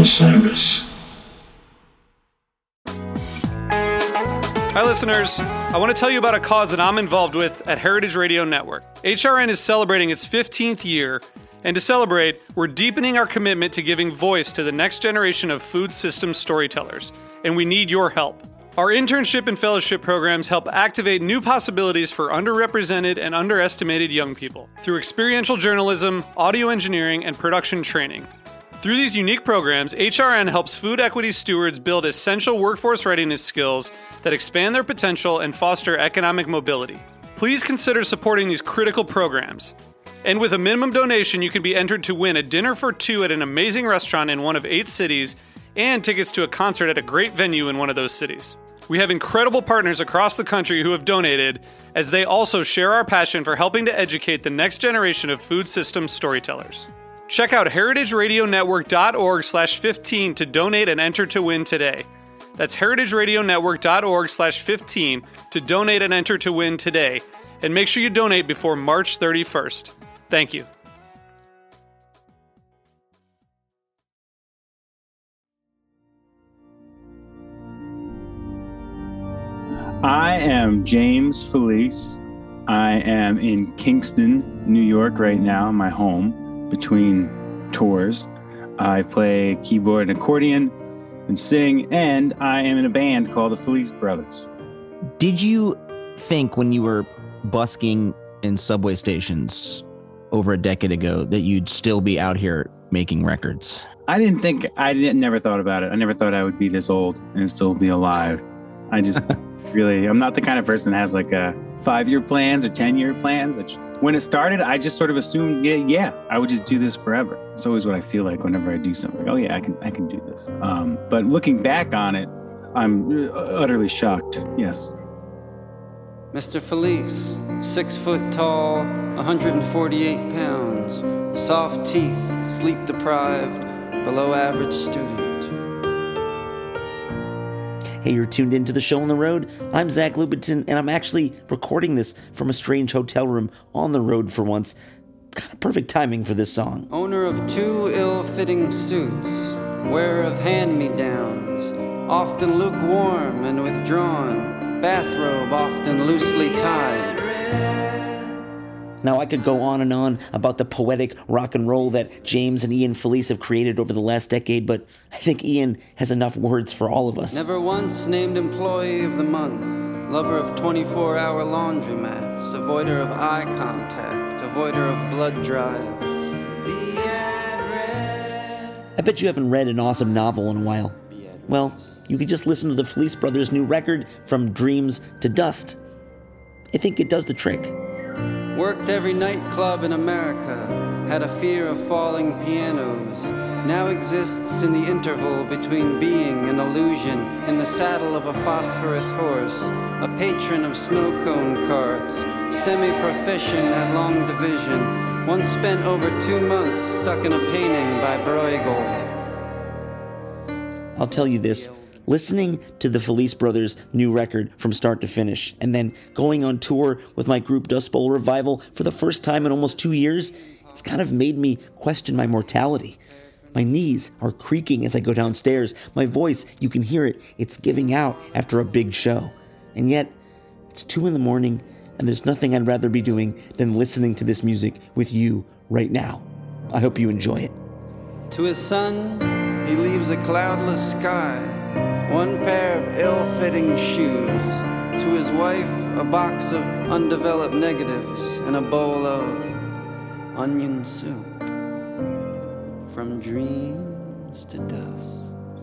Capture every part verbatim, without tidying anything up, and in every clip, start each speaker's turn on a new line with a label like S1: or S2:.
S1: Osiris.
S2: Hi, listeners. I want to tell you about a cause that I'm involved with at Heritage Radio Network. H R N is celebrating its fifteenth year, and to celebrate, we're deepening our commitment to giving voice to the next generation of food systems storytellers, and we need your help. Our internship and fellowship programs help activate new possibilities for underrepresented and underestimated young people through experiential journalism, audio engineering, and production training. Through these unique programs, H R N helps food equity stewards build essential workforce readiness skills that expand their potential and foster economic mobility. Please consider supporting these critical programs. And with a minimum donation, you can be entered to win a dinner for two at an amazing restaurant in one of eight cities and tickets to a concert at a great venue in one of those cities. We have incredible partners across the country who have donated, as they also share our passion for helping to educate the next generation of food systems storytellers. Check out heritageradionetwork.org slash 15 to donate and enter to win today. That's heritageradionetwork.org slash 15 to donate and enter to win today. And make sure you donate before March thirty-first. Thank you.
S3: I am James Felice. I am in Kingston, New York right now, my home, between tours. I play keyboard and accordion and sing, and I am in a band called the Felice Brothers.
S4: Did you think when you were busking in subway stations over a decade ago that you'd still be out here making records?
S3: I didn't think, I didn't, never thought about it. I never thought I would be this old and still be alive. I just really, I'm not the kind of person that has like a five-year plans or ten-year plans. It's, when it started, I just sort of assumed, yeah, yeah, I would just do this forever. It's always what I feel like whenever I do something. Like, oh yeah, I can, I can do this. Um, but looking back on it, I'm utterly shocked. Yes.
S5: Mister Felice, six foot tall, one hundred forty-eight pounds, soft teeth, sleep deprived, below average student.
S6: Hey, you're tuned into the show on the road. I'm Zach Lubiton, and I'm actually recording this from a strange hotel room on the road for once. Kind of perfect timing for this song.
S5: Owner of two ill-fitting suits, wearer of hand-me-downs, often lukewarm and withdrawn, bathrobe often loosely tied.
S6: Now, I could go on and on about the poetic rock and roll that James and Ian Felice have created over the last decade, but I think Ian has enough words for all of us.
S5: Never once named employee of the month, lover of twenty-four hour laundromats, avoider of eye contact, avoider of blood drives.
S6: I bet you haven't read an awesome novel in a while. Well, you could just listen to the Felice Brothers' new record, From Dreams to Dust. I think it does the trick.
S5: Worked every nightclub in America, had a fear of falling pianos, now exists in the interval between being and illusion, in the saddle of a phosphorus horse, a patron of snow cone carts, semi-proficient at long division, once spent over two months stuck in a painting by Bruegel.
S6: I'll tell you this. Listening to the Felice Brothers' new record from start to finish, and then going on tour with my group Dust Bowl Revival for the first time in almost two years, it's kind of made me question my mortality. My knees are creaking as I go downstairs. My voice, you can hear it, it's giving out after a big show. And yet, it's two in the morning, and there's nothing I'd rather be doing than listening to this music with you right now. I hope you enjoy it.
S5: To his son, he leaves a cloudless sky, one pair of ill-fitting shoes. To his wife, a box of undeveloped negatives and a bowl of onion soup. From dreams to dust.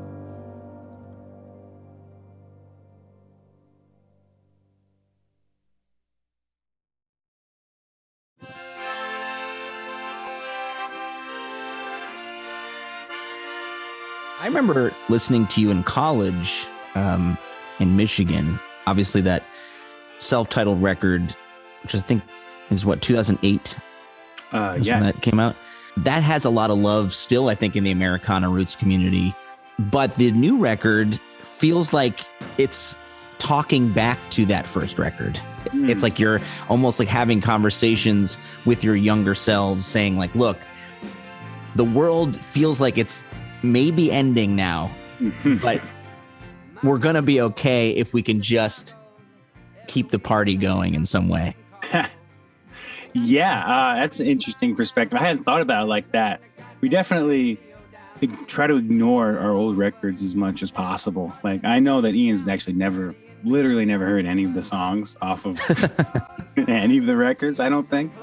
S4: I remember listening to you in college um, in Michigan. Obviously, that self-titled record, which I think is what, two thousand eight?
S3: Uh,
S4: was
S3: yeah.
S4: when that came out. That has a lot of love still, I think, in the Americana roots community. But the new record feels like it's talking back to that first record. Mm. It's like you're almost like having conversations with your younger selves saying like, look, the world feels like it's may be ending now, but we're going to be okay if we can just keep the party going in some way.
S3: Yeah, uh, that's an interesting perspective. I hadn't thought about it like that. We definitely try to ignore our old records as much as possible. Like, I know that Ian's actually never, literally never heard any of the songs off of any of the records, I don't think.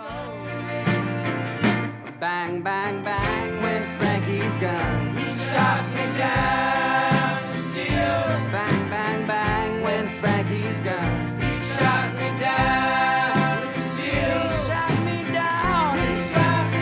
S5: Bang, bang, bang, when Frankie's gone. He shot me down to see you. Bang, bang, bang, when Frankie's gone. He shot me down to see you. He shot me down. He shot me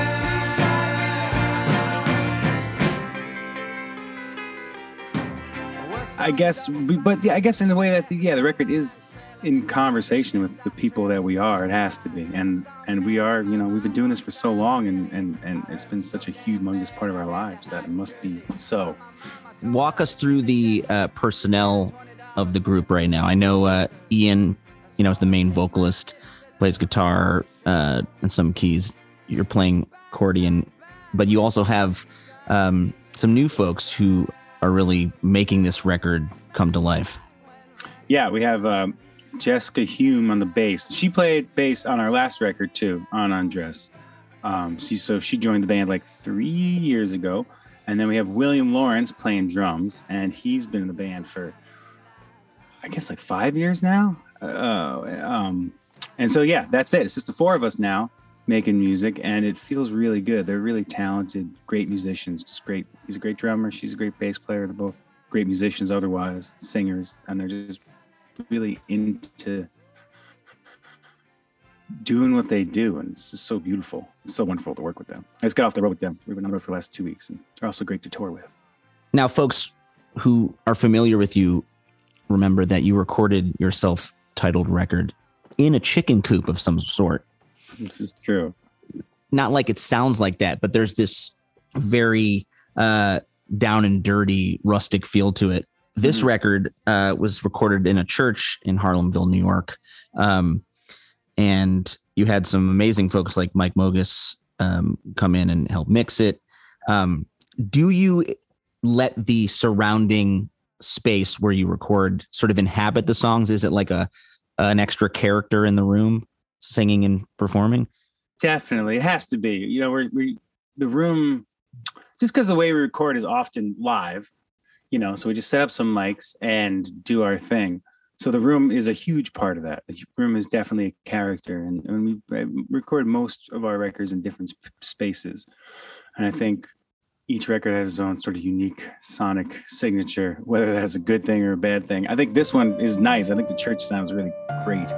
S5: down.
S3: I guess, but yeah, I guess in the way that, the, yeah, the record is in conversation with the people that we are, it has to be. And and we are, you know, we've been doing this for so long, and, and, and it's been such a humongous part of our lives that it must be so.
S4: Walk us through the uh, personnel of the group right now. I know uh, Ian, you know, is the main vocalist, plays guitar uh, and some keys. You're playing accordion, but you also have um, some new folks who are really making this record come to life.
S3: Yeah, we have um, Jessica Hume on the bass. She played bass on our last record too, on Undress. Um, she, so she joined the band like three years ago. And then we have William Lawrence playing drums, and he's been in the band for, I guess, like five years now. Uh, um, and so, yeah, that's it. It's just the four of us now making music, and it feels really good. They're really talented, great musicians, just great. He's a great drummer. She's a great bass player. They're both great musicians otherwise, singers, and they're just really into doing what they do, and it's just so beautiful. It's so wonderful to work with them. I just got off the road with them. We've been on the road for the last two weeks, and they're also great to tour with.
S4: Now, folks who are familiar with you remember that you recorded your self-titled record in a chicken coop of some sort.
S3: This is true.
S4: Not like it sounds like that, but there's this very uh, down and dirty, rustic feel to it. This mm-hmm. record uh, was recorded in a church in Harlemville, New York. Um, and you had some amazing folks like Mike Mogus um, come in and help mix it. Um, do you let the surrounding space where you record sort of inhabit the songs? Is it like a an extra character in the room singing and performing?
S3: Definitely. It has to be. You know, we're, we the room, just because the way we record is often live, you know, so we just set up some mics and do our thing. So the room is a huge part of that. The room is definitely a character. And, and we record most of our records in different sp- spaces. And I think each record has its own sort of unique sonic signature, whether that's a good thing or a bad thing. I think this one is nice. I think the church sounds really great.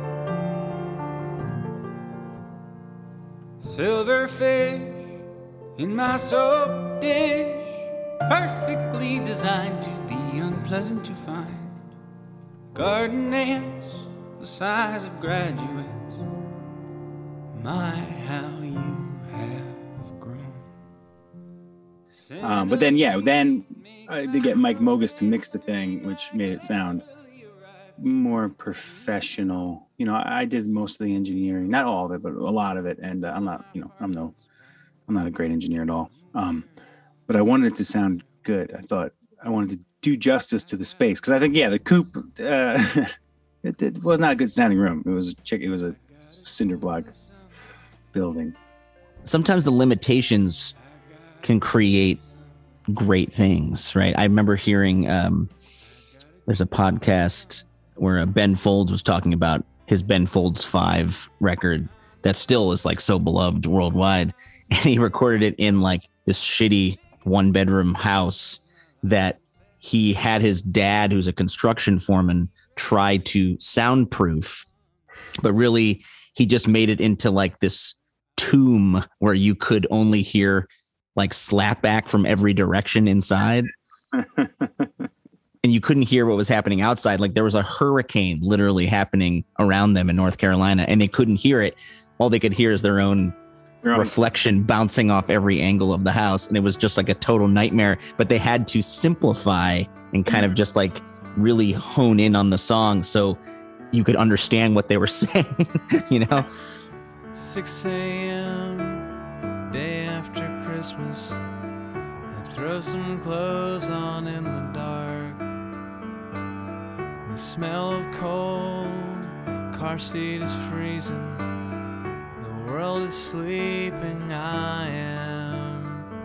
S5: Silverfish in my soap dish, perfectly designed to be unpleasant to find. Garden ants the size of graduates. My, how you have grown.
S3: Um, but then, yeah, then I did get Mike Mogus to mix the thing, which made it sound more professional. You know, I did most of the engineering, not all of it, but a lot of it. And uh, I'm not, you know, I'm no, I'm not a great engineer at all. Um, but I wanted it to sound good. I thought I wanted to do justice to the space, because I think, yeah, the coop, uh, it, it was not a good sounding room. It was a chick. It was a cinder block building.
S4: Sometimes the limitations can create great things, right? I remember hearing um, there's a podcast where Ben Folds was talking about his Ben Folds five record that still is like so beloved worldwide, and he recorded it in like this shitty one bedroom house that he had his dad, who's a construction foreman, try to soundproof, but really he just made it into like this tomb where you could only hear like slapback from every direction inside. And you couldn't hear what was happening outside. Like there was a hurricane literally happening around them in North Carolina, and they couldn't hear it. All they could hear is their own reflection bouncing off every angle of the house. And it was just like a total nightmare, but they had to simplify and kind of just like really hone in on the song so you could understand what they were saying, you know?
S1: six a.m. day after Christmas, at Throw some clothes on in the dark. The smell of cold, car seat is freezing. The world is sleeping, I am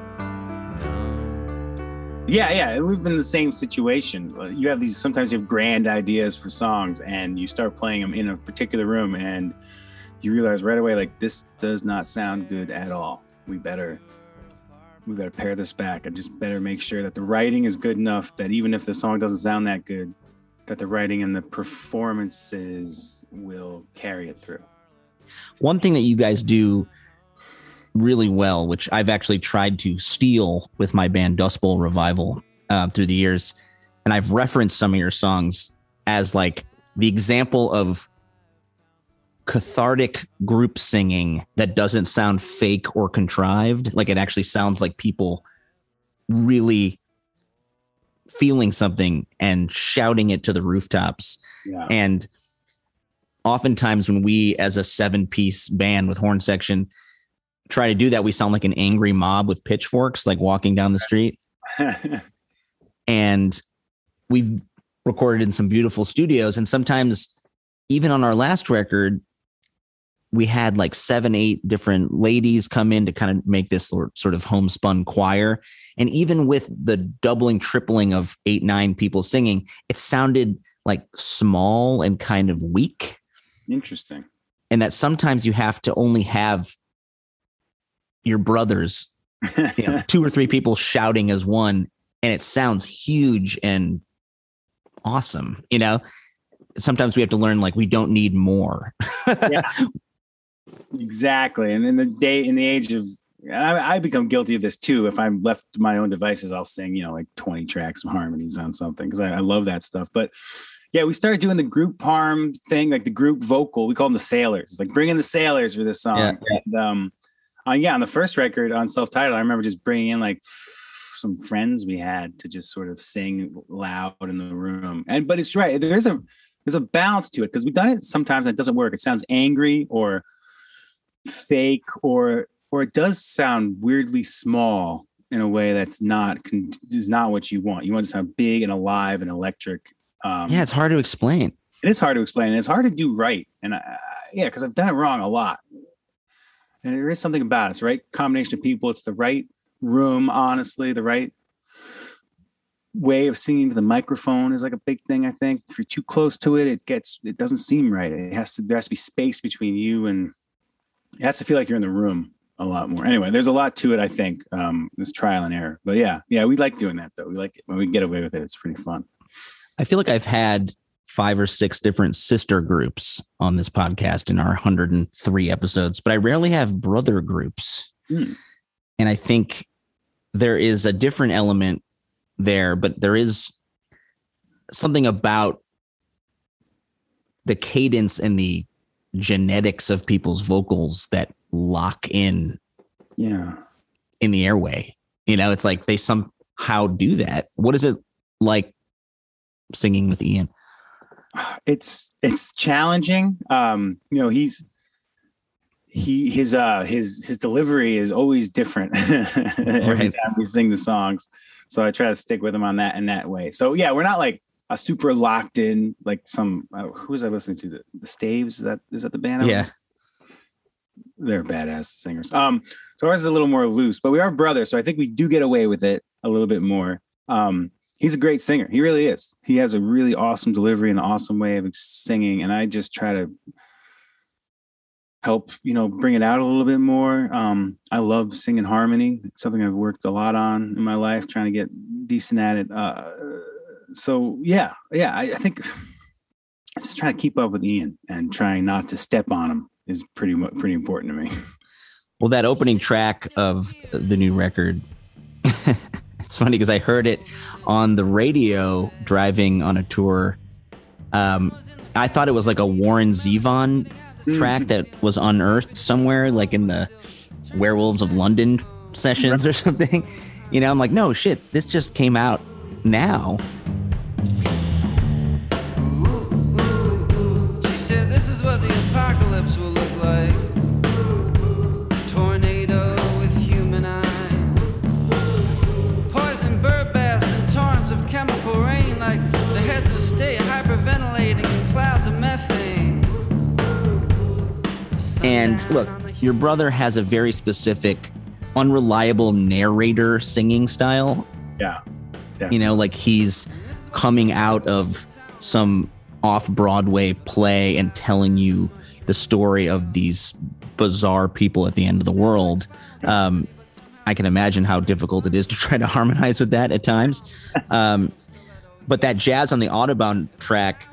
S1: numb.
S3: Yeah, yeah, we've been in the same situation. You have these, sometimes you have grand ideas for songs and you start playing them in a particular room and you realize right away, like, this does not sound good at all. We better, we better pare this back and just better make sure that the writing is good enough that even if the song doesn't sound that good, that the writing and the performances will carry it through.
S4: One thing that you guys do really well, which I've actually tried to steal with my band Dust Bowl Revival uh, through the years, and I've referenced some of your songs as like the example of cathartic group singing that doesn't sound fake or contrived. Like it actually sounds like people really feeling something and shouting it to the rooftops.
S3: Yeah.
S4: And oftentimes when we, as a seven piece band with horn section, try to do that, we sound like an angry mob with pitchforks, like walking down the street. And we've recorded in some beautiful studios. And sometimes even on our last record, we had like seven, eight different ladies come in to kind of make this sort of homespun choir. And even with the doubling, tripling of eight, nine people singing, it sounded like small and kind of weak.
S3: Interesting.
S4: And that sometimes you have to only have your brothers, you know, two or three people shouting as one, and it sounds huge and awesome. You know, sometimes we have to learn, like, we don't need more.
S3: Yeah. Exactly. And in the day, in the age of, I, I become guilty of this too. If I'm left to my own devices, I'll sing, you know, like twenty tracks of harmonies on something because I, I love that stuff. But yeah, we started doing the group harm thing, like the group vocal. We call them the Sailors. It's like bringing the Sailors for this song.
S4: Yeah.
S3: And, um, on, yeah, on the first record on Self-Titled, I remember just bringing in like some friends we had to just sort of sing loud in the room. And but it's right. There's a there's a balance to it because we've done it sometimes and it doesn't work. It sounds angry or fake, or or it does sound weirdly small in a way that's not is not what you want. You want it to sound big and alive and electric. Um,
S4: yeah, it's hard to explain.
S3: It is hard to explain, and it's hard to do right. And I, yeah, because I've done it wrong a lot. And there is something about it. It's the right combination of people. It's the right room, honestly, the right way of singing to the microphone is like a big thing, I think. If you're too close to it, it gets it doesn't seem right. It has to there has to be space between you and it has to feel like you're in the room a lot more. Anyway, there's a lot to it, I think. Um, this trial and error. But yeah, yeah, we like doing that though. We like it when we get away with it. It's pretty fun.
S4: I feel like I've had five or six different sister groups on this podcast in our one hundred three episodes, but I rarely have brother groups.
S3: Hmm.
S4: And I think there is a different element there, but there is something about the cadence and the genetics of people's vocals that lock in
S3: Yeah.
S4: in the airway. You know, it's like they somehow do that. What is it like singing with Ian?
S3: It's it's challenging. Um, you know, he's he his uh his his delivery is always different every
S4: Right.
S3: time we sing the songs. So I try to stick with him on that in that way. So yeah, we're not like a super locked in like some uh, who was I listening to? The, the Staves? Is that is that the band? I
S4: Yeah.
S3: was- They're badass singers. Um, so ours is a little more loose, but we are brothers, so I think we do get away with it a little bit more. Um, he's a great singer. He really is. He has a really awesome delivery and an awesome way of singing, and I just try to help, you know, bring it out a little bit more. Um, I love singing harmony. It's something I've worked a lot on in my life, trying to get decent at it. Uh, so yeah, yeah, I, I think just trying to keep up with Ian and trying not to step on him is pretty mu- pretty important to me.
S4: Well, that opening track of the new record, it's funny because I heard it on the radio driving on a tour. Um, I thought it was like a Warren Zevon track that was unearthed somewhere, like in the Werewolves of London sessions or something. You know, I'm like, no shit, this just came out now.
S5: She said this is what the apocalypse will look like. Tornado with human eyes.
S4: And look, your brother has a very specific, unreliable narrator singing style.
S3: Yeah. yeah.
S4: You know, like he's coming out of some off-Broadway play and telling you the story of these bizarre people at the end of the world. Um, I can imagine how difficult it is to try to harmonize with that at times. Um, but that jazz on the Autobahn track,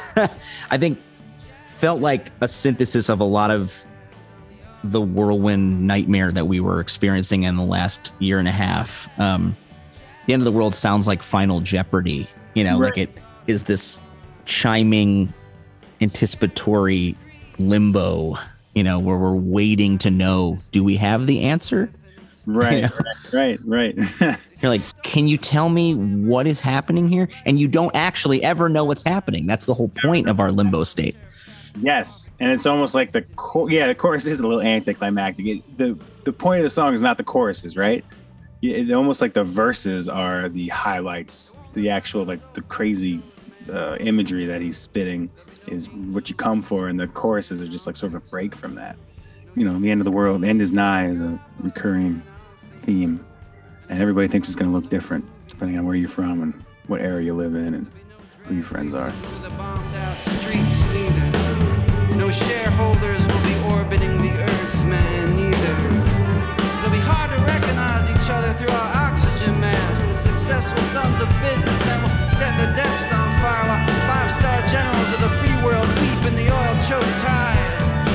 S4: I think, felt like a synthesis of a lot of the whirlwind nightmare that we were experiencing in the last year and a half. Um, the end of the world sounds like Final Jeopardy, you know,
S3: right.
S4: like it is this chiming, anticipatory limbo, you know, where we're waiting to know, do we have the answer?
S3: Right,
S4: You know?
S3: right, right, right.
S4: You're like, can you tell me what is happening here? And you don't actually ever know what's happening. That's the whole point of our limbo state.
S3: Yes, and it's almost like the cho- yeah, the chorus is a little anticlimactic. It, the The point of the song is not the choruses, right? It, almost like the verses are the highlights. The actual like the crazy uh, imagery that he's spitting is what you come for, and the choruses are just like sort of a break from that. You know, the end of the world, the end is nigh is a recurring theme, and everybody thinks it's going to look different depending on where you're from and what area you live in and who your friends are.
S5: The bombed out streets, neither. No shareholders will be orbiting the earth, man, neither. It'll be hard to recognize each other through our oxygen mask. The successful sons of businessmen will set their desks on fire while five-star generals of the free world weep in the oil-choked tide.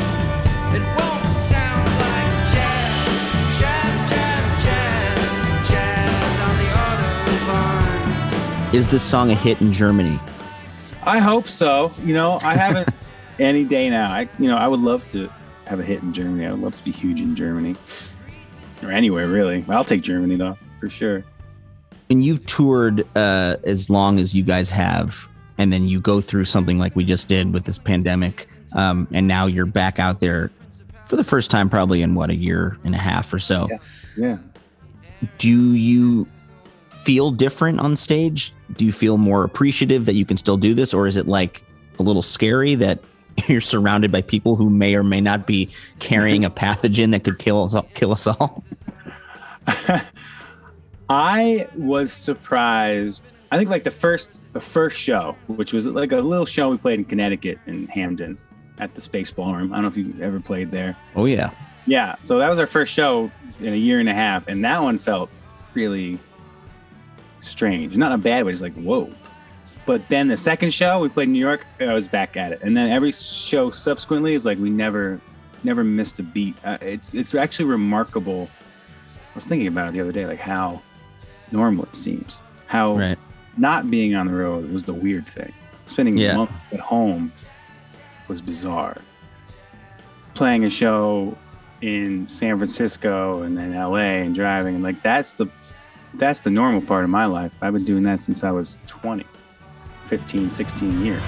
S5: It won't sound like jazz, jazz, jazz, jazz, jazz on the Autobahn.
S4: Is this song a hit in Germany?
S3: I hope so. You know, I haven't any day now. I, you know, I would love to have a hit in Germany. I would love to be huge in Germany or anywhere, really. I'll take Germany though, for sure.
S4: And you've toured uh, as long as you guys have, and then you go through something like we just did with this pandemic, um, and now you're back out there for the first time, probably in what, a year and a half or so.
S3: Yeah. yeah.
S4: Do you feel different on stage? Do you feel more appreciative that you can still do this, or is it like a little scary that you're surrounded by people who may or may not be carrying a pathogen that could kill us all, kill us all?
S3: I was surprised. I think like the first the first show, which was like a little show we played in Connecticut in Hamden at the Space Ballroom. I don't know if you've ever played there.
S4: Oh yeah.
S3: Yeah. So that was our first show in a year and a half, and that one felt really strange. Not in a bad way, just like whoa. But then the second show we played in New York, I was back at it. And then every show subsequently is like we never, never missed a beat. Uh, it's it's actually remarkable. I was thinking about it the other day, like how normal it seems. How
S4: Right.
S3: not being on the road was the weird thing. Spending
S4: Yeah.
S3: months at home was bizarre. Playing a show in San Francisco and then L A and driving, and like that's the that's the normal part of my life. I've been doing that since I was twenty. fifteen, sixteen years.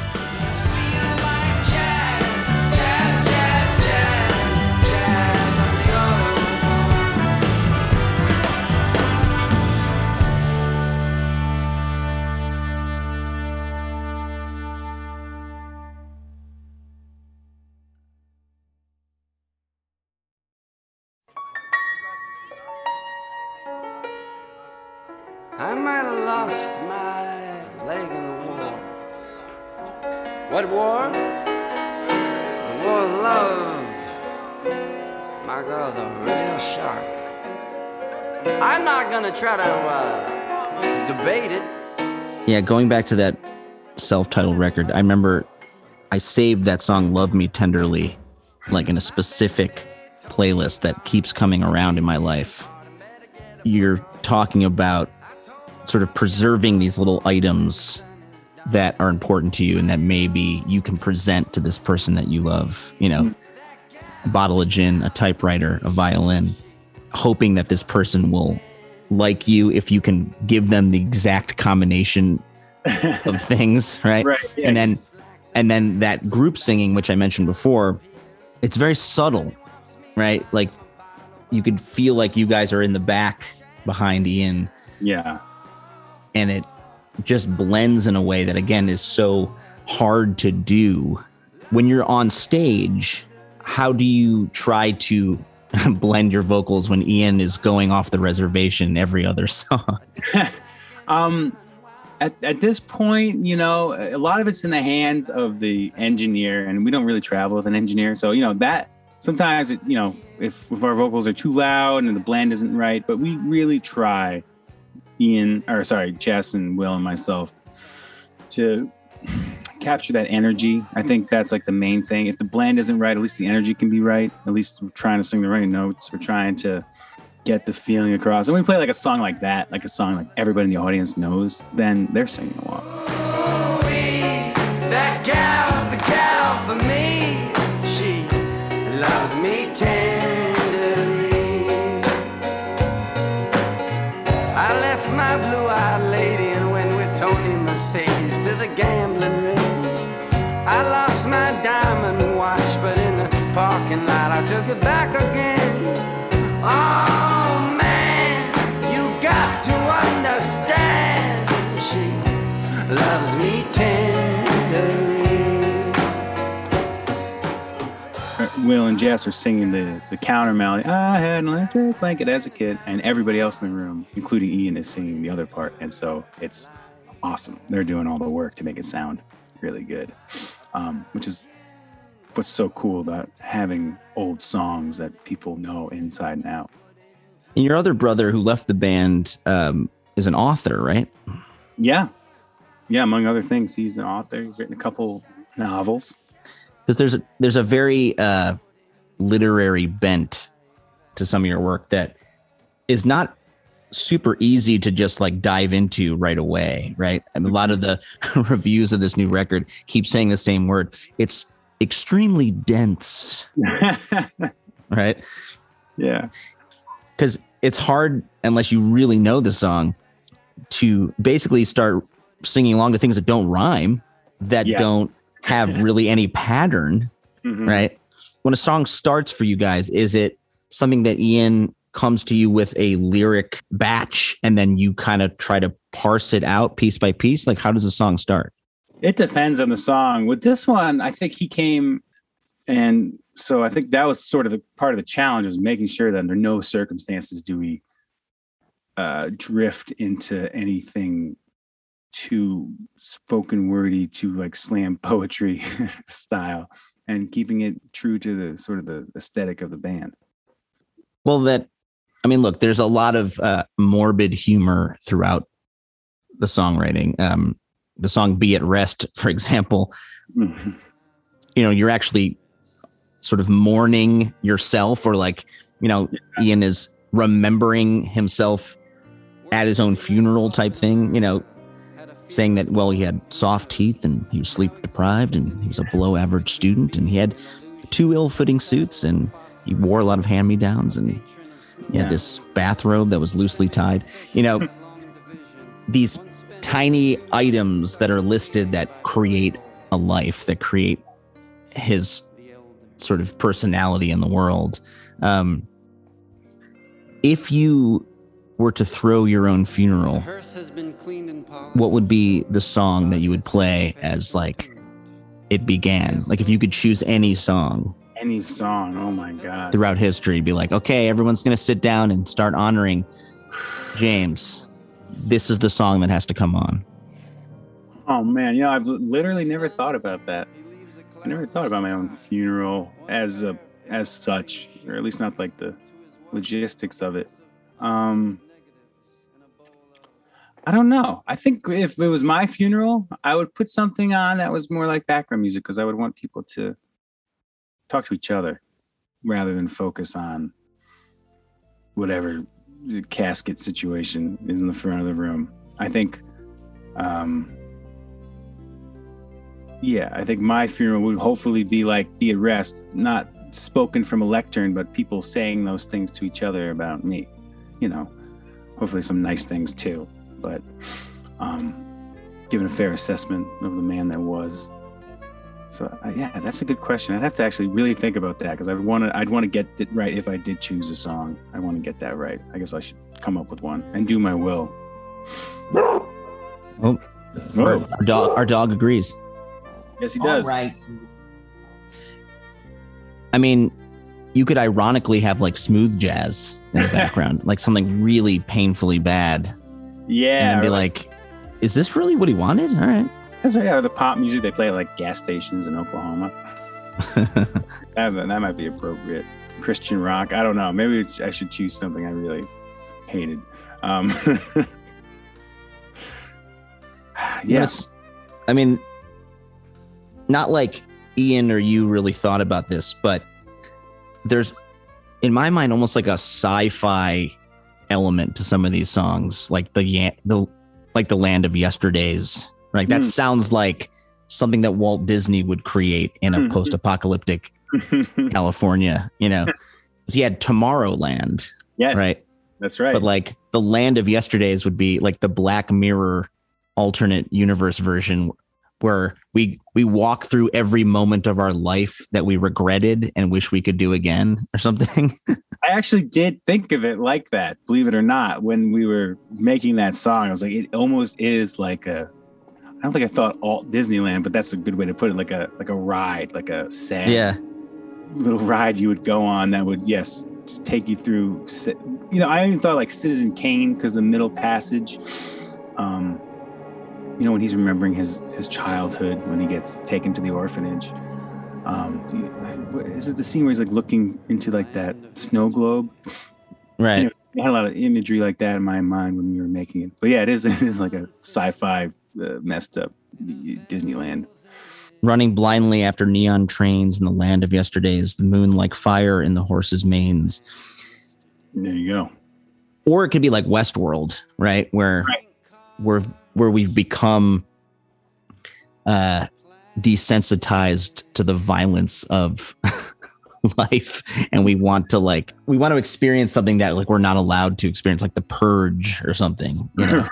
S5: I might have lost my leg in the war. What war? The war of love. My girl's a real shark. I'm not gonna try to uh, debate it.
S4: Yeah, going back to that self-titled record, I remember I saved that song Love Me Tenderly, like in a specific playlist that keeps coming around in my life. You're talking about sort of preserving these little items that are important to you and that maybe you can present to this person that you love, you know, a bottle of gin, a typewriter, a violin, hoping that this person will like you if you can give them the exact combination of things, right?
S3: Right, yeah.
S4: And then and then that group singing, which I mentioned before, it's very subtle, right? Like you could feel like you guys are in the back behind Ian.
S3: Yeah.
S4: And it just blends in a way that, again, is so hard to do. When you're on stage, how do you try to blend your vocals when Ian is going off the reservation every other song?
S3: um, at, at this point, you know, a lot of it's in the hands of the engineer, and we don't really travel with an engineer. So, you know, that sometimes, it, you know, if, if our vocals are too loud and the blend isn't right, but we really try, Ian, or sorry, Jess and Will and myself, to capture that energy. I think that's like the main thing. If the blend isn't right, at least the energy can be right. At least we're trying to sing the right notes. We're trying to get the feeling across. And we play like a song like that, like a song like everybody in the audience knows, then they're singing along.
S5: That gal's the gal for me. She loves me tenderly. I left my blue-eyed lady and went with Tony Mercedes to the gambling ring. I lost my diamond watch, but in the parking lot I took it back again. Oh man, you got to understand, she loves me tenderly.
S3: Will and Jess are singing the, the counter melody, I had an electric blanket as a kid, and everybody else in the room, including Ian, is singing the other part. And so it's awesome. They're doing all the work to make it sound really good, um, which is what's so cool about having old songs that people know inside and out.
S4: And your other brother who left the band um, is an author, right?
S3: Yeah. Yeah, among other things, he's an author. He's written a couple novels.
S4: Because there's a, there's a very uh, literary bent to some of your work that is not super easy to just like dive into right away, right? I mean, a lot of the reviews of this new record keep saying the same word. It's extremely dense, right?
S3: Yeah.
S4: Because it's hard, unless you really know the song, to basically start singing along to things that don't rhyme, that yeah. don't have really any pattern, mm-hmm. right? When a song starts for you guys, is it something that Ian comes to you with a lyric batch and then you kind of try to parse it out piece by piece? Like, how does a song start?
S3: It depends on the song. With this one, I think he came, and so I think that was sort of the part of the challenge, was making sure that under no circumstances do we uh, drift into anything too spoken wordy, too like slam poetry style, and keeping it true to the sort of the aesthetic of the band.
S4: Well, that, I mean, look, there's a lot of uh, morbid humor throughout the songwriting. Um, the song Be at Rest, for example, mm-hmm. you know, you're actually sort of mourning yourself, or like, you know, yeah. Ian is remembering himself at his own funeral type thing, you know, saying that, well, he had soft teeth and he was sleep deprived and he was a below average student and he had two ill-fitting suits and he wore a lot of hand-me-downs and he yeah. had this bathrobe that was loosely tied. You know, these tiny items that are listed that create a life, that create his sort of personality in the world. Um, if you were to throw your own funeral, what would be the song that you would play as like it began? Like if you could choose any song.
S3: Any song, oh my God.
S4: Throughout history, be like, okay, everyone's going to sit down and start honoring James. This is the song that has to come on.
S3: Oh man, you know, I've literally never thought about that. I never thought about my own funeral as a as such, or at least not like the logistics of it. Um, I don't know. I think if it was my funeral, I would put something on that was more like background music, because I would want people to talk to each other rather than focus on whatever the casket situation is in the front of the room. I think, um, yeah, I think my funeral would hopefully be like Be at Rest, not spoken from a lectern, but people saying those things to each other about me. You know, hopefully some nice things too, but um, given a fair assessment of the man that was. So uh, yeah, that's a good question. I'd have to actually really think about that, because I'd want to. I'd want to get it right if I did choose a song. I want to get that right. I guess I should come up with one and do my will.
S4: Oh,
S3: oh.
S4: Our, our dog. Our dog agrees.
S3: Yes, he does.
S4: All right. I mean, you could ironically have like smooth jazz in the background, like something really painfully bad.
S3: Yeah.
S4: And then be
S3: like,
S4: like, is this really what he wanted? All right.
S3: That's yeah, the pop music they play at like gas stations in Oklahoma. that, that might be appropriate. Christian rock. I don't know. Maybe I should choose something I really hated. Um, yes.
S4: I mean, not like Ian or you really thought about this, but there's, in my mind, almost like a sci-fi element to some of these songs, like the the like the Land of Yesterdays. Right, that mm. sounds like something that Walt Disney would create in a post-apocalyptic California. You know, he had Tomorrowland.
S3: Yes,
S4: right.
S3: That's right.
S4: But like the Land of Yesterdays would be like the Black Mirror alternate universe version, where we we walk through every moment of our life that we regretted and wish we could do again, or something.
S3: I actually did think of it like that, believe it or not, when we were making that song. I was like, it almost is like a. I don't think I thought alt Disneyland, but that's a good way to put it. Like a like a ride, like a sad
S4: yeah.
S3: little ride you would go on that would yes just take you through. You know, I even thought like Citizen Kane because the middle passage. Um, you know, when he's remembering his his childhood when he gets taken to the orphanage. Um, is it the scene where he's like looking into like that snow globe?
S4: Right.
S3: You know, I had a lot of imagery like that in my mind when we were making it. But yeah, it is it is like a sci-fi uh, messed up Disneyland.
S4: Running blindly after neon trains in the Land of Yesterdays, the moon like fire in the horses' manes.
S3: There you go.
S4: Or it could be like Westworld, right? Where
S3: right.
S4: where where we've become uh, desensitized to the violence of life, and we want to like we want to experience something that like we're not allowed to experience, like The Purge or something, you know.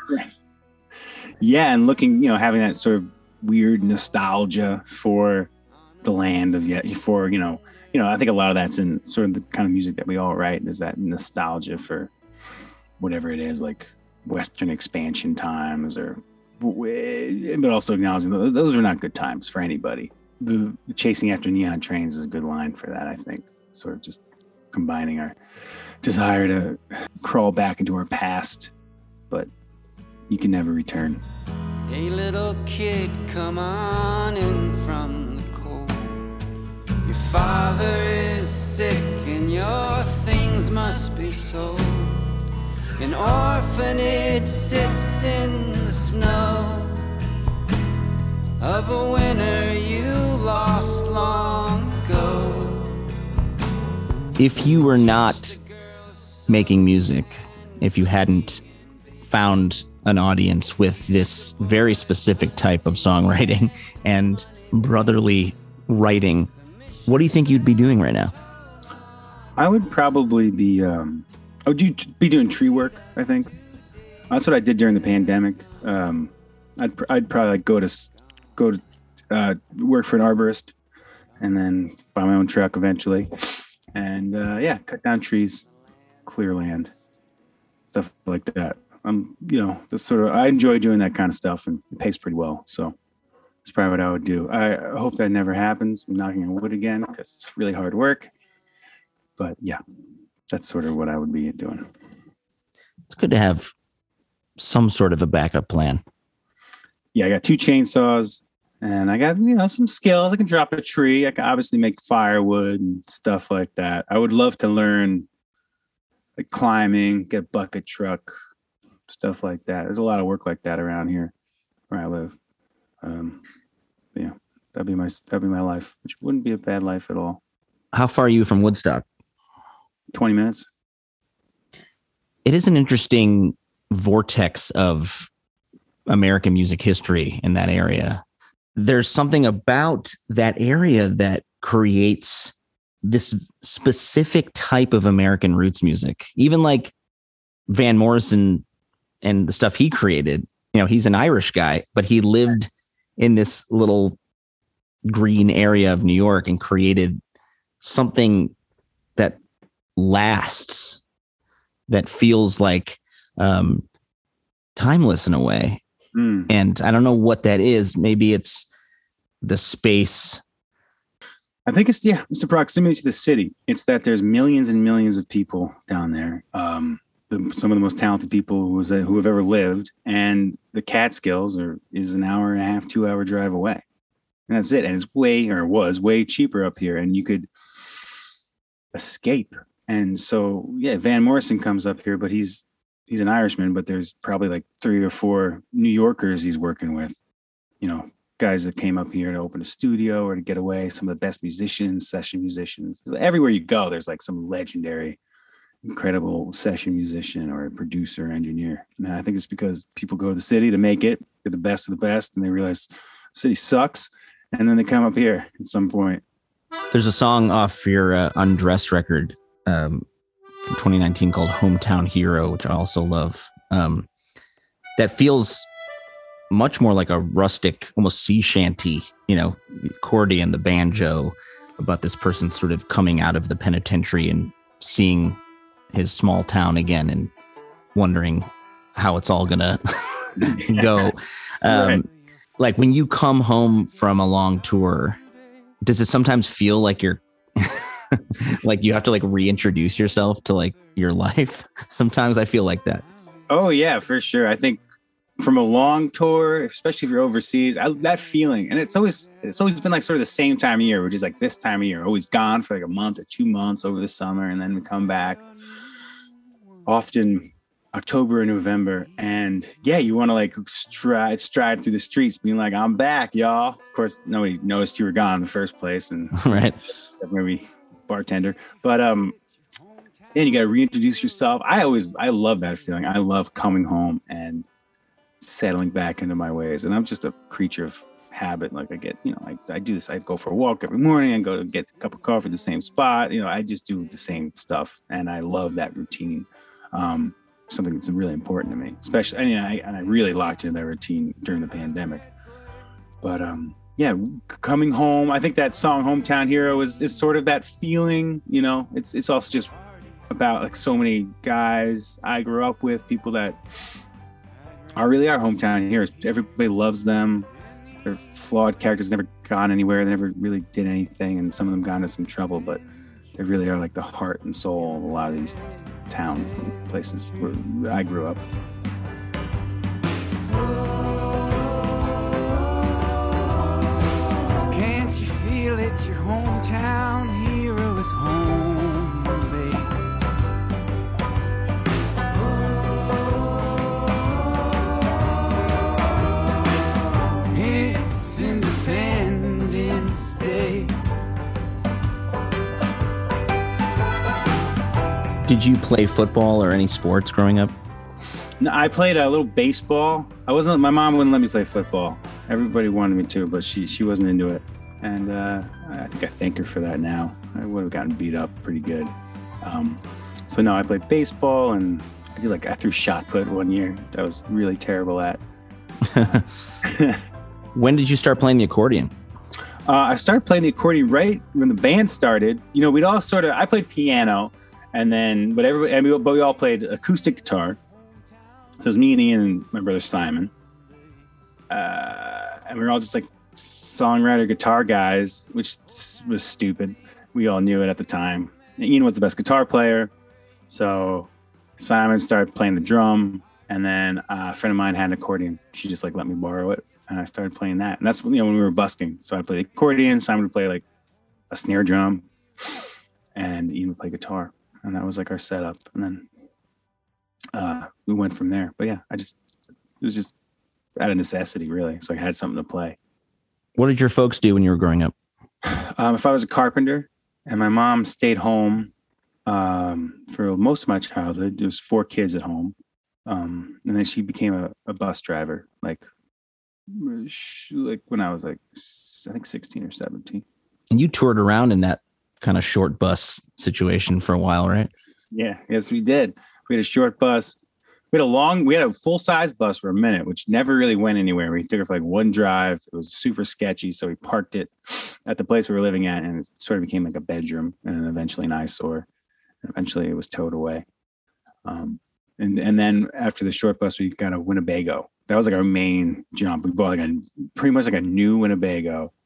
S3: Yeah, and looking, you know, having that sort of weird nostalgia for the land of yet for you know you know I think a lot of that's in sort of the kind of music that we all write, is that nostalgia for whatever it is, like Western expansion times, or but also acknowledging those were not good times for anybody. The, the chasing after neon trains is a good line for that, I think. Sort of just combining our desire to crawl back into our past, but you can never return.
S5: Hey little kid, come on in from the cold. Your father is sick and your things must be sold. An orphanage sits in the snow of a winter you lost long ago.
S4: If you were not making music, if you hadn't found an audience with this very specific type of songwriting and brotherly writing, what do you think you'd be doing right now?
S3: I would probably be, um, I would do, be doing tree work, I think. That's what I did during the pandemic. Um, I'd, I'd probably like go to, go to uh, work for an arborist and then buy my own truck eventually. And uh, yeah, cut down trees, clear land, stuff like that. I'm, you know, this sort of, I enjoy doing that kind of stuff, and it pays pretty well. So that's probably what I would do. I hope that never happens. I'm knocking on wood again because it's really hard work. But yeah, that's sort of what I would be doing.
S4: It's good to have some sort of a backup plan.
S3: Yeah, I got two chainsaws and I got, you know, some skills. I can drop a tree. I can obviously make firewood and stuff like that. I would love to learn like climbing, get a bucket truck, stuff like that. There's a lot of work like that around here where I live. Um, yeah, that'd be my that'd be my life, which wouldn't be a bad life at all.
S4: How far are you from Woodstock?
S3: twenty minutes.
S4: It is an interesting vortex of American music history in that area. There's something about that area that creates this specific type of American roots music. Even like Van Morrison and the stuff he created, you know, he's an Irish guy, but he lived in this little green area of New York and created something that lasts, that feels like um, timeless in a way. Mm. And I don't know what that is. Maybe it's the space
S3: I think it's yeah, it's the proximity to the city. It's that there's millions and millions of people down there. Um, the, some of the most talented people who, was, who have ever lived, and the Catskills are is an hour and a half, two hour drive away, and that's it. And it's way or was way cheaper up here, and you could escape. And so yeah, Van Morrison comes up here, but he's he's an Irishman, but there's probably like three or four New Yorkers he's working with. You know, guys that came up here to open a studio or to get away, some of the best musicians, session musicians. Everywhere you go, there's like some legendary, incredible session musician or a producer, engineer. And I think it's because people go to the city to make it. They're the best of the best, and they realize the city sucks, and then they come up here at some point.
S4: There's a song off your uh, Undress record um, from twenty nineteen called Hometown Hero, which I also love, um, that feels much more like a rustic, almost sea shanty, you know, accordion, the banjo, about this person sort of coming out of the penitentiary and seeing his small town again and wondering how it's all gonna go. Um, right. Like when you come home from a long tour, does it sometimes feel like you're like you have to like reintroduce yourself to like your life? Sometimes I feel like that.
S3: Oh yeah, for sure. I think from a long tour, especially if you're overseas, I, that feeling, and it's always it's always been like sort of the same time of year, which is like this time of year, always gone for like a month or two months over the summer, and then we come back often October and November, and yeah, you want to like stride stride through the streets, being like, "I'm back, y'all." Of course, nobody noticed you were gone in the first place, and
S4: right,
S3: maybe bartender, but um, then you got to reintroduce yourself. I always I love that feeling. I love coming home and settling back into my ways, and I'm just a creature of habit. Like I get, you know, I, I do this. I go for a walk every morning. I go to get a cup of coffee at the same spot. You know, I just do the same stuff, and I love that routine. Um, something that's really important to me, especially. I mean, I, and I really locked into that routine during the pandemic. But um, yeah, coming home. I think that song "Hometown Hero" is is sort of that feeling. You know, it's it's also just about like so many guys I grew up with, people that are really our hometown heroes. Everybody loves them. They're flawed characters, never gone anywhere. They never really did anything, and some of them got into some trouble, but they really are like the heart and soul of a lot of these towns and places where I grew up.
S1: Can't you feel it? Your hometown hero is home, babe. It's Independence Day.
S4: Did you play football or any sports growing up?
S3: No, I played a little baseball. I wasn't. My mom wouldn't let me play football. Everybody wanted me to, but she she wasn't into it. And uh, I think I thank her for that now. I would have gotten beat up pretty good. Um, so no, I played baseball, and I did like I threw shot put one year. I was really terrible at.
S4: When did you start playing the accordion?
S3: Uh, I started playing the accordion right when the band started. You know, we'd all sort of. I played piano. And then, but everybody, and we, but we all played acoustic guitar. So it was me and Ian and my brother Simon. Uh, and we were all just like songwriter guitar guys, which was stupid. We all knew it at the time. And Ian was the best guitar player. So Simon started playing the drum. And then uh, a friend of mine had an accordion. She just like let me borrow it. And I started playing that. And that's, you know, when we were busking. So I played the accordion. Simon would play like a snare drum. And Ian would play guitar. And that was like our setup. And then uh, we went from there. But yeah, I just, it was just out of necessity, really. So I had something to play.
S4: What did your folks do when you were growing up?
S3: Uh, my father was a carpenter, and my mom stayed home um, for most of my childhood. There was four kids at home. Um, and then she became a, a bus driver, like, like when I was like, I think sixteen or seventeen.
S4: And you toured around in that kind of short bus situation for a while, right?
S3: Yeah, yes, we did. We had a short bus. We had a long, we had a full size bus for a minute, which never really went anywhere. We took it for like one drive. It was super sketchy. So we parked it at the place we were living at, and it sort of became like a bedroom, and then eventually an eyesore. And eventually it was towed away. Um, and, and then after the short bus, we got a Winnebago. That was like our main jump. We bought like a pretty much like a new Winnebago.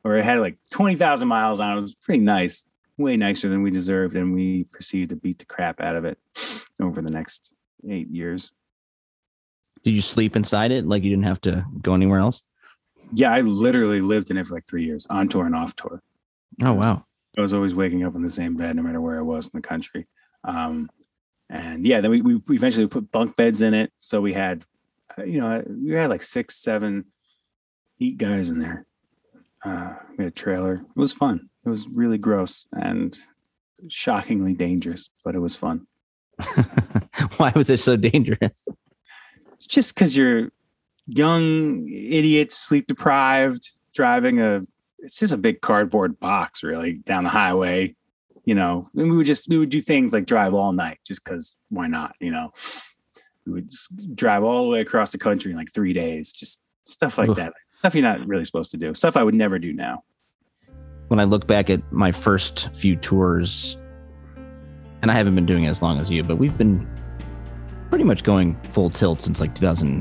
S3: or it had like twenty thousand miles on it. It was pretty nice, way nicer than we deserved. And we proceeded to beat the crap out of it over the next eight years.
S4: Did you sleep inside it? Like you didn't have to go anywhere else?
S3: Yeah, I literally lived in it for like three years, on tour and off tour.
S4: Oh, wow.
S3: I was always waking up in the same bed, no matter where I was in the country. Um, and yeah, then we, we we eventually put bunk beds in it. So we had, you know, we had like six, seven, eight guys in there. Uh, we had a trailer. It was fun. It was really gross and shockingly dangerous, but it was fun.
S4: Why was it so dangerous?
S3: Just because you're young idiots, sleep deprived, driving a, it's just a big cardboard box really down the highway, you know, and we would just, we would do things like drive all night just because why not, you know, we would just drive all the way across the country in like three days, just stuff like Oof. that. Stuff you're not really supposed to do. Stuff I would never do now.
S4: When I look back at my first few tours, and I haven't been doing it as long as you, but we've been pretty much going full tilt since like two thousand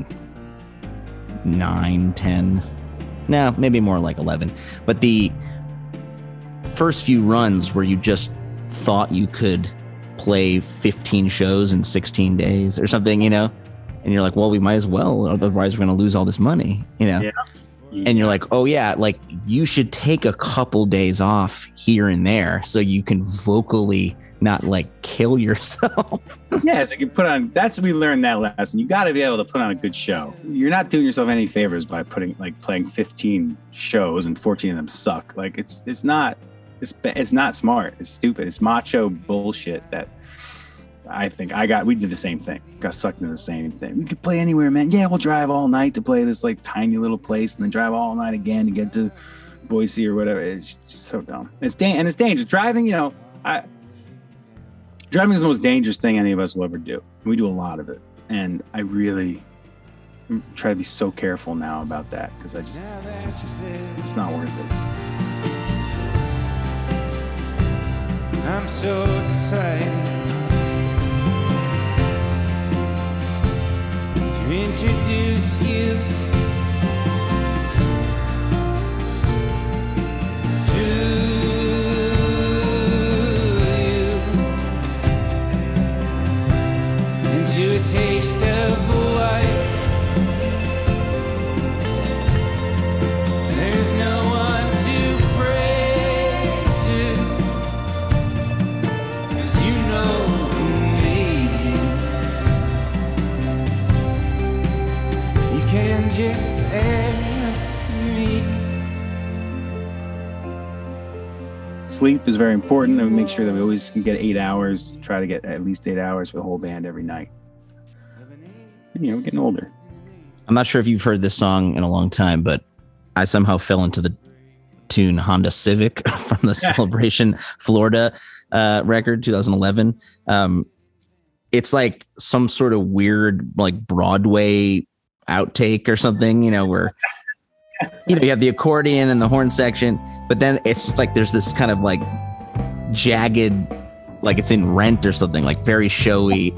S4: nine, ten. No, maybe more like eleven. But the first few runs where you just thought you could play fifteen shows in sixteen days or something, you know, and you're like, well, we might as well, otherwise we're going to lose all this money, you know?
S3: Yeah.
S4: And you're like, oh yeah, like you should take a couple days off here and there so you can vocally not like kill yourself.
S3: Yeah, it's like you put on, that's, we learned that lesson. You got to be able to put on a good show. You're not doing yourself any favors by putting, like playing fifteen shows and fourteen of them suck. Like it's, it's not, it's, it's not smart. It's stupid. It's macho bullshit that I think I got, we did the same thing. Got sucked into the same thing. We could play anywhere, man. Yeah, we'll drive all night to play this like tiny little place and then drive all night again to get to Boise or whatever. It's just so dumb. It's da- and it's dangerous. Driving, you know, I driving is the most dangerous thing any of us will ever do. We do a lot of it. And I really try to be so careful now about that because I just, it's just, it's not worth it.
S1: I'm so excited to introduce you to you into a taste of life. There's no one to pray to, 'cause you know who made you. You can just ask me.
S3: Sleep is very important, and we make sure that we always can get eight hours. Try to get at least eight hours for the whole band every night. And, you know, we're getting older.
S4: I'm not sure if you've heard this song in a long time, but I somehow fell into the tune Honda Civic from the Celebration Florida uh, record, two thousand eleven. Um, it's like some sort of weird, like Broadway outtake or something, you know, where you know you have the accordion and the horn section, but then it's like there's this kind of like jagged, like it's in Rent or something, like very showy.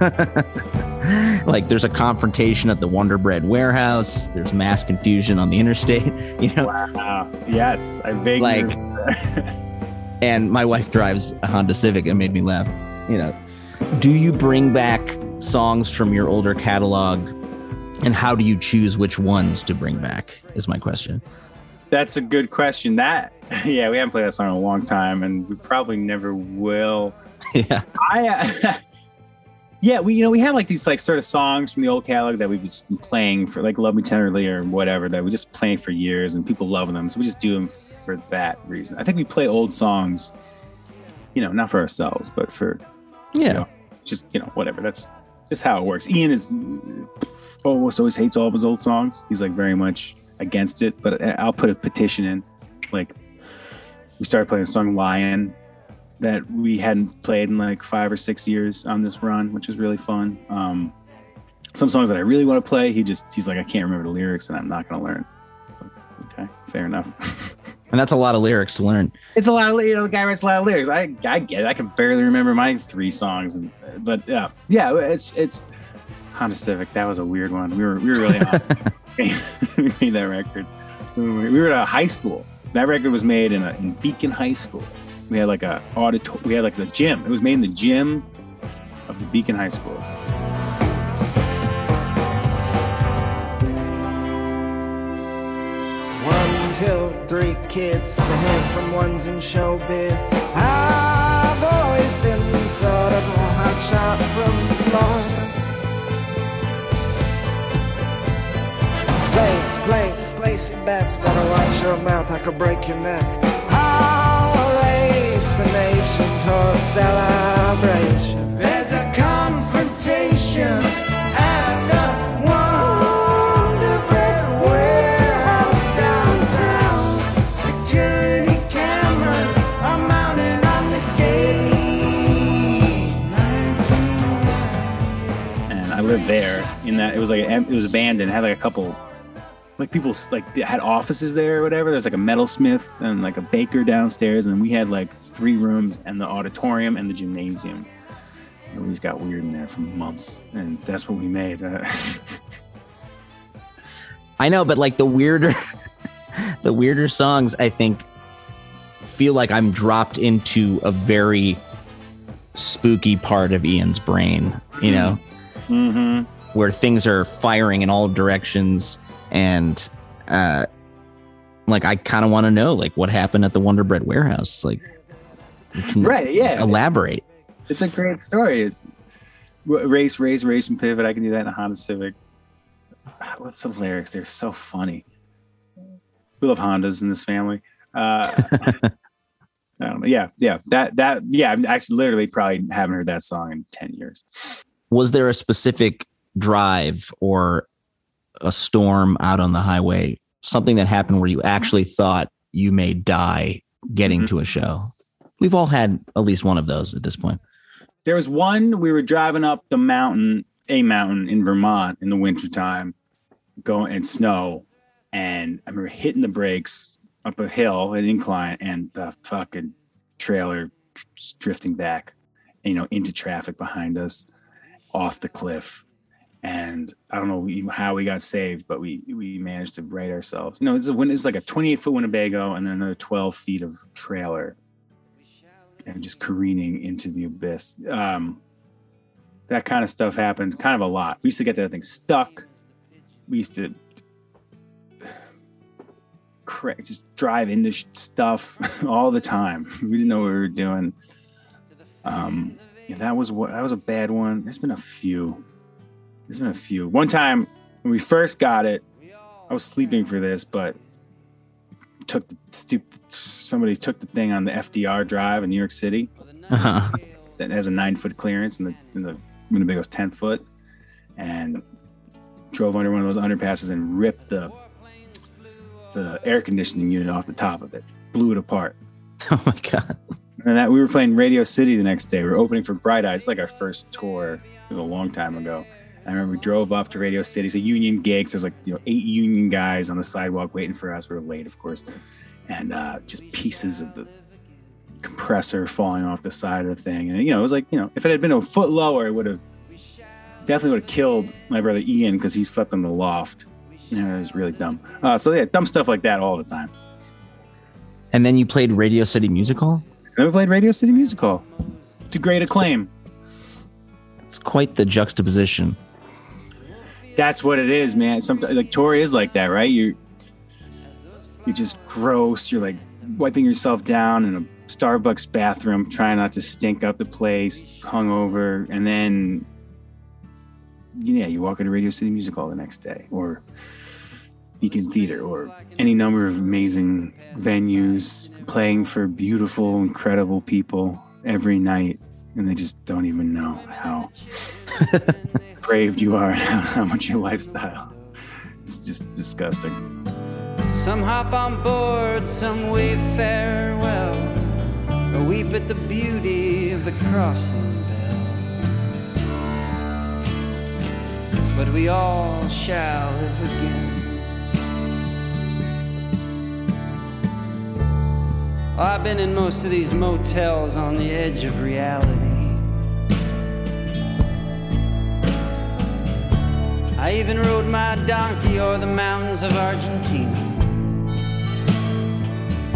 S4: Like there's a confrontation at the Wonder Bread warehouse. There's mass confusion on the interstate. You know,
S3: wow. Yes, I vaguely
S4: like. And my wife drives a Honda Civic. It made me laugh. You know, do you bring back songs from your older catalog? And how do you choose which ones to bring back is my question.
S3: That's a good question. That, yeah, we haven't played that song in a long time and we probably never will.
S4: Yeah.
S3: I, uh, yeah, we, you know, we have like these like sort of songs from the old catalog that we've just been playing for, like Love Me Tenderly or whatever, that we just playing for years and people love them. So we just do them for that reason. I think we play old songs, you know, not for ourselves, but for,
S4: yeah,
S3: you know, just, you know, whatever. That's just how it works. Ian is almost always hates all of his old songs. He's like very much against it, but I'll put a petition in. Like we started playing the song Lion that we hadn't played in like five or six years on this run, which was really fun. Um, some songs that I really want to play, he just, he's like, I can't remember the lyrics and I'm not going to learn. Okay, fair enough.
S4: And that's a lot of lyrics to learn.
S3: It's a lot of, you know, the guy writes a lot of lyrics. I, I get it. I can barely remember my three songs, and, but yeah, yeah, it's, it's Honda Civic. That was a weird one. We were, we were really on. We made that record. We were at a high school That record was made in, a, in Beacon High School. We had like a auditor- We had like the gym. It was made in the gym of the Beacon High School.
S7: One, two, three kids, the handsome ones in showbiz. I've always been sort of a hot shot from the floor. Place, place, place your bets. Better watch your mouth, I could break your neck. I'll race the nation towards celebration. There's a confrontation at the Wonder Bread Warehouse downtown. Security cameras are mounted on the gate.
S3: And I lived there in that. It was like it was abandoned. It had like a couple. Like people like had offices there or whatever. There's like a metalsmith and like a baker downstairs, and we had like three rooms and the auditorium and the gymnasium. And we just got weird in there for months, and that's what we made. Uh,
S4: I know, but like the weirder, the weirder songs, I think, feel like I'm dropped into a very spooky part of Ian's brain. You know,
S3: mm-hmm.
S4: where things are firing in all directions. And uh, like, I kind of want to know, like, what happened at the Wonder Bread Warehouse. Like, you can
S3: right? Yeah,
S4: elaborate.
S3: It's a great story. It's race, race, race, and pivot. I can do that in a Honda Civic. What's the lyrics? They're so funny. We love Hondas in this family. Uh, I don't know. Yeah, yeah. That that yeah. I'm actually literally probably haven't heard that song in ten years.
S4: Was there a specific drive or a storm out on the highway, something that happened where you actually thought you may die getting mm-hmm. to a show? We've all had at least one of those at this point.
S3: There was one, we were driving up the mountain, a mountain in Vermont in the wintertime, going and snow. And I remember hitting the brakes up a hill, an incline, and the fucking trailer drifting back, you know, into traffic behind us off the cliff. And I don't know how we got saved, but we we managed to right ourselves. You know, it's, a, it's like a twenty-eight foot Winnebago and then another twelve feet of trailer, and just careening into the abyss. Um, that kind of stuff happened kind of a lot. We used to get that thing stuck. We used to just drive into stuff all the time. We didn't know what we were doing. Um, yeah, that was what that was a bad one. There's been a few. There's been a few. One time when we first got it, I was sleeping for this, but took the stupid. Somebody took the thing on the F D R drive in New York City. Uh-huh. It has a nine foot clearance, and the and the Winnebago's ten foot, and drove under one of those underpasses and ripped the the air conditioning unit off the top of it, blew it apart.
S4: Oh my god!
S3: And that we were playing Radio City the next day. We were opening for Bright Eyes. It's like our first tour. It was a long time ago. I remember we drove up to Radio City. It's a union gig. So there's like, you know, eight union guys on the sidewalk waiting for us. We were late, of course. And uh, just pieces of the compressor falling off the side of the thing. And, you know, it was like, you know, if it had been a foot lower, it would have definitely would have killed my brother Ian because he slept in the loft. Yeah, it was really dumb. Uh, so, yeah, dumb stuff like that all the time.
S4: And then you played Radio City Music Hall?
S3: Then we played Radio City Music Hall to great acclaim.
S4: It's quite the juxtaposition.
S3: That's what it is, man. Sometimes like tour is like that, right? You you're just gross. You're like wiping yourself down in a Starbucks bathroom, trying not to stink up the place, hungover, and then yeah, you walk into Radio City Music Hall the next day, or Beacon Theater, or any number of amazing venues, playing for beautiful, incredible people every night. And they just don't even know how depraved you are, how much your lifestyle. It's just disgusting.
S5: Some hop on board, some wave farewell, or weep at the beauty of the crossing bell. But we all shall live again. I've been in most of these motels on the edge of reality. I even rode my donkey o'er the mountains of Argentina.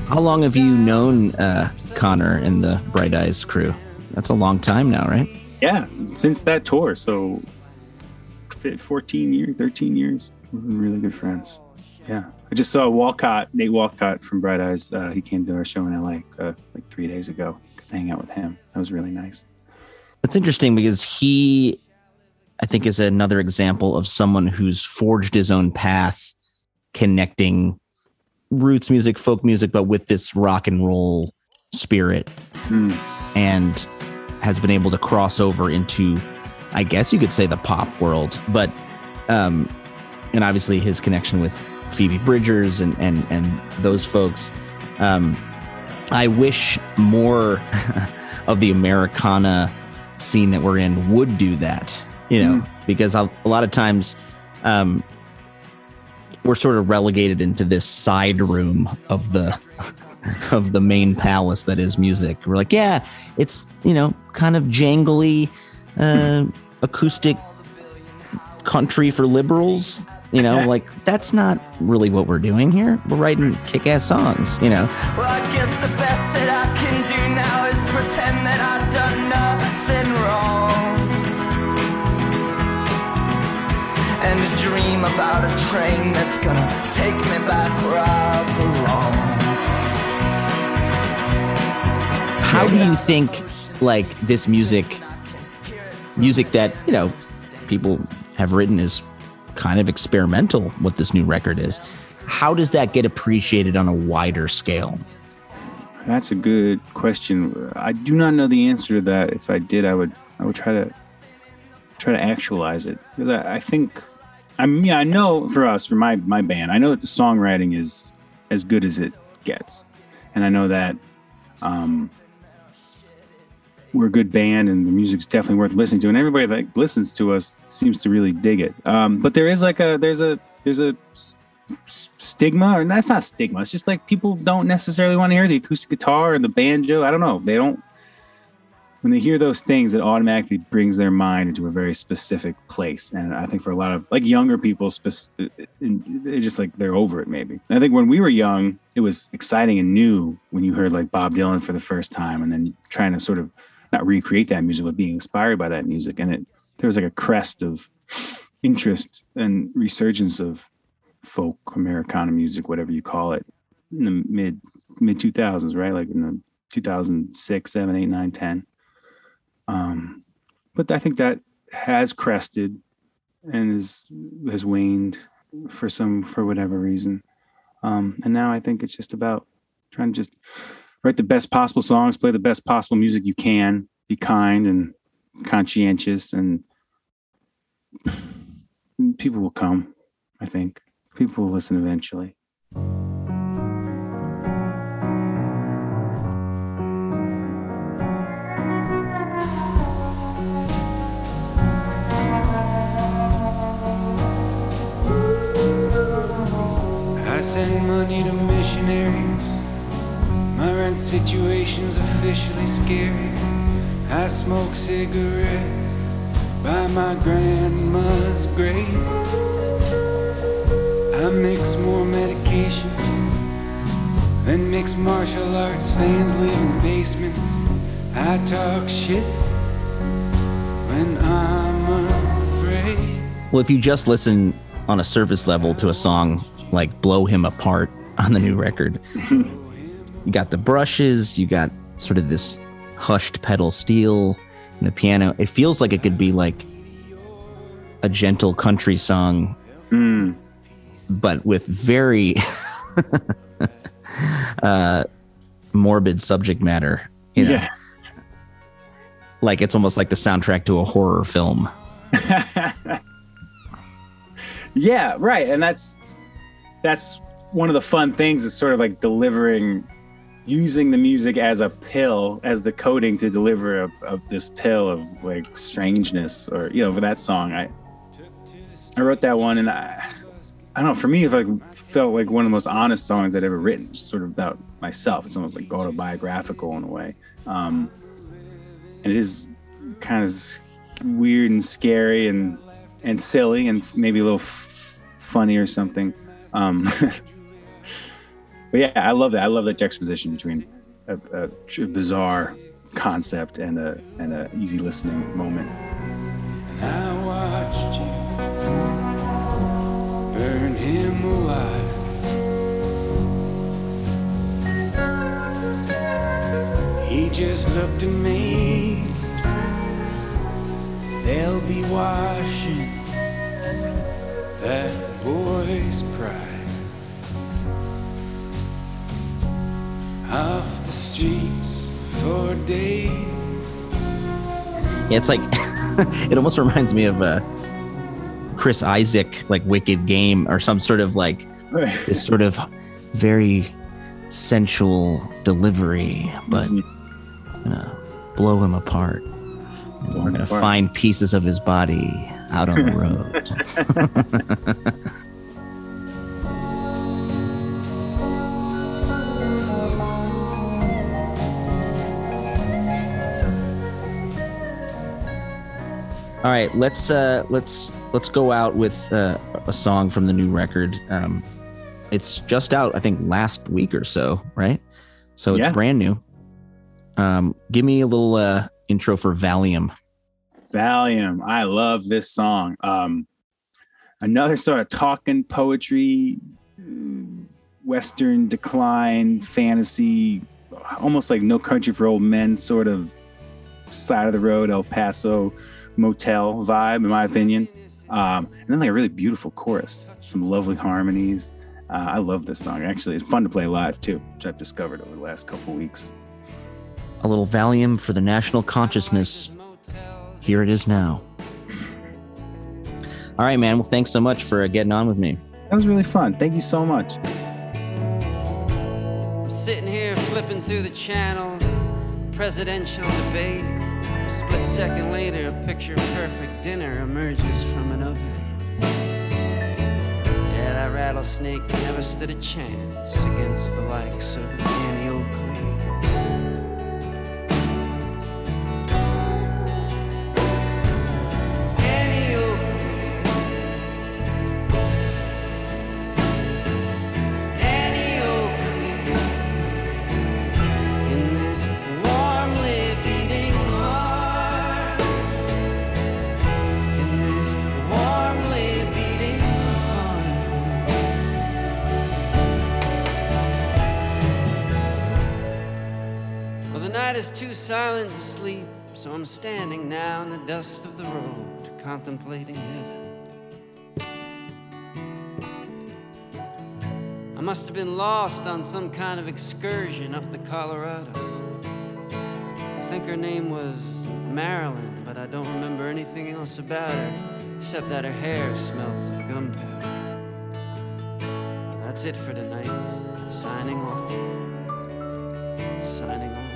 S4: How long have you known uh, Connor and the Bright Eyes crew? That's a long time now, right?
S3: Yeah, since that tour. So fourteen years, thirteen years. We've been really good friends. Yeah. I just saw Walcott, Nate Walcott from Bright Eyes. Uh, he came to our show in L A uh, like three days ago. Got to hang out with him. That was really nice.
S4: It's interesting because he, I think, is another example of someone who's forged his own path, connecting roots music, folk music, but with this rock and roll spirit, mm. and has been able to cross over into, I guess you could say, the pop world. But, um, and obviously his connection with Phoebe Bridgers and and and those folks. Um, I wish more of the Americana scene that we're in would do that, you know, mm. because a, a lot of times um, we're sort of relegated into this side room of the of the main palace that is music. We're like, yeah, it's, you know, kind of jangly, uh, acoustic country for liberals. You know, like, that's not really what we're doing here. We're writing kick-ass songs, you know.
S8: Well, I guess the best that I can do now is pretend that I've done nothing wrong, and to dream about a train that's gonna take me back where I belong.
S4: How do you think, like, this music, music that, you know, people have written is kind of experimental, what this new record is, how does that get appreciated on a wider scale?
S3: That's a good question. I do not know the answer to that. If I did, I would I would try to try to actualize it, because I, I think I mean yeah, I know for us, for my my band, I know that the songwriting is as good as it gets, and I know that um, we're a good band and the music's definitely worth listening to, and everybody that listens to us seems to really dig it. Um, but there is like a, there's a, there's a s- stigma, or that's not stigma. It's just like people don't necessarily want to hear the acoustic guitar and the banjo. I don't know. They don't, when they hear those things, it automatically brings their mind into a very specific place. And I think for a lot of like younger people, spec- they're just like, they're over it maybe. And I think when we were young, it was exciting and new when you heard like Bob Dylan for the first time, and then trying to sort of not recreate that music, but being inspired by that music. And it, there was like a crest of interest and resurgence of folk, Americana music, whatever you call it, in the mid, mid two thousands, right? Like in the two thousand six, seven, eight, nine, ten. Um, but I think that has crested and is, has waned for some, for whatever reason. Um, and now I think it's just about trying to just write the best possible songs, play the best possible music you can, be kind and conscientious, and people will come, I think. People will listen eventually.
S1: I send money to missionaries. My rent situation's officially scary. I smoke cigarettes by my grandma's grave. I mix more medications than mixed martial arts fans live in basements. I talk shit when I'm afraid.
S4: Well, if you just listen on a surface level to a song like Blow Him Apart on the new record, you got the brushes, you got sort of this hushed pedal steel and the piano. It feels like it could be like a gentle country song, mm. but with very uh, morbid subject matter. You know? Yeah. Like it's almost like the soundtrack to a horror film.
S3: Yeah, right. And that's that's one of the fun things, is sort of like delivering, using the music as a pill, as the coating to deliver a, of this pill of like strangeness. Or, you know, for that song, I I wrote that one, and I I don't know, for me, it like felt like one of the most honest songs I'd ever written. It's sort of about myself. It's almost like autobiographical in a way. Um, and it is kind of weird and scary and and silly and maybe a little f- funny or something. Um, But yeah, I love that. I love that juxtaposition between a, a tr- bizarre concept and a and a easy listening moment.
S1: And I watched you burn him alive. He just looked amazed. They'll be washing that boy's pride off the streets for days.
S4: Yeah, it's like it almost reminds me of a Chris Isaac, like Wicked Game, or some sort of like this sort of very sensual delivery, but I'm gonna blow him apart. And we're gonna
S3: apart.
S4: find pieces of his body out on the road. All right, let's uh, let's let's go out with uh, a song from the new record. Um, it's just out, I think, last week or so, right? So it's
S3: Yeah.
S4: brand new. Um, give me a little uh, intro for Valium.
S3: Valium. I love this song. Um, another sort of talking poetry, Western decline, fantasy, almost like No Country for Old Men, sort of side of the road, El Paso motel vibe, in my opinion. Um, and then like a really beautiful chorus, some lovely harmonies. Uh, I love this song. Actually, it's fun to play live too, which I've discovered over the last couple of weeks.
S4: A little Valium for the national consciousness. Here it is now. All right, man. Well, thanks so much for uh, getting on with me.
S3: That was really fun. Thank you so much.
S5: I'm sitting here flipping through the channels, presidential debate. A split second later, a picture-perfect dinner emerges from an oven. Yeah, that rattlesnake never stood a chance against the likes of Annie Oakley. Annie Oakley. Annie Oakley. In this warmly beating heart. In this warmly beating heart. Well, the night is too silent to sleep, so I'm standing now in the dust of the road, contemplating heaven. I must have been lost on some kind of excursion up the Colorado. I think her name was Marilyn, but I don't remember anything else about her, except that her hair smelt of gunpowder. That's it for tonight. Signing off. Signing off.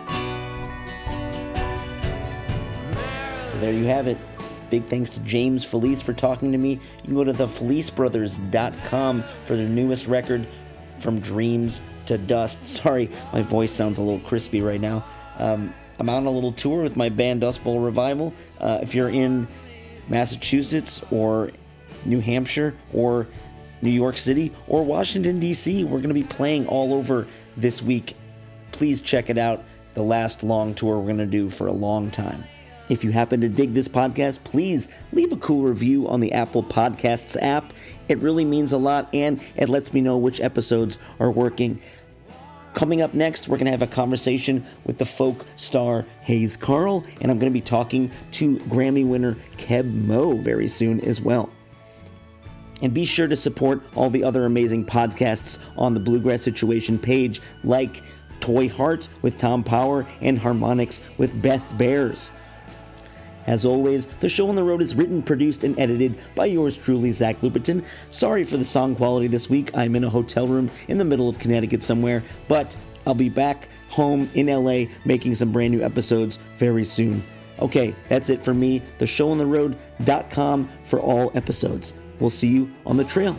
S6: There you have it. Big thanks to James Felice for talking to me. You can go to the felice brothers dot com for their newest record, From Dreams to Dust. Sorry, my voice sounds a little crispy right now. Um, I'm on a little tour with my band Dust Bowl Revival. Uh, if you're in Massachusetts or New Hampshire or New York City or Washington, D C, we're going to be playing all over this week. Please check it out. The last long tour we're going to do for a long time. If you happen to dig this podcast, please leave a cool review on the Apple Podcasts app. It really means a lot, and it lets me know which episodes are working. Coming up next, we're going to have a conversation with the folk star Hayes Carl, and I'm going to be talking to Grammy winner Keb Mo very soon as well. And be sure to support all the other amazing podcasts on the Bluegrass Situation page, like Toy Heart with Tom Power and Harmonics with Beth Bears. As always, the show on the road is written, produced, and edited by yours truly, Zach Luperton. Sorry for the song quality this week. I'm in a hotel room in the middle of Connecticut somewhere, but I'll be back home in L A making some brand new episodes very soon. Okay, that's it for me. the show on the road dot com for all episodes. We'll see you on the trail.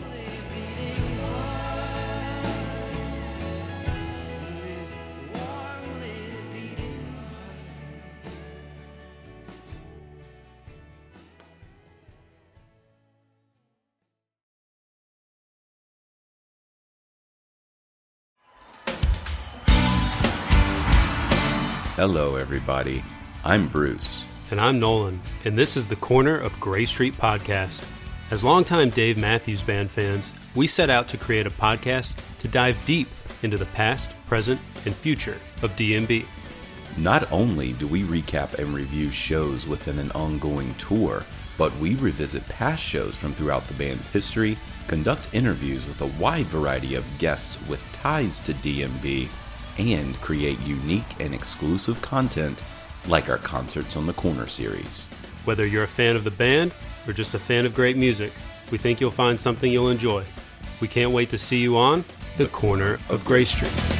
S9: Hello, everybody. I'm Bruce.
S10: And I'm Nolan, and this is the Corner of Gray Street podcast. As longtime Dave Matthews Band fans, we set out to create a podcast to dive deep into the past, present, and future of D M B.
S9: Not only do we recap and review shows within an ongoing tour, but we revisit past shows from throughout the band's history, conduct interviews with a wide variety of guests with ties to D M B, and create unique and exclusive content like our Concerts on the Corner series.
S10: Whether you're a fan of the band or just a fan of great music, we think you'll find something you'll enjoy. We can't wait to see you on The Corner of Gray Street.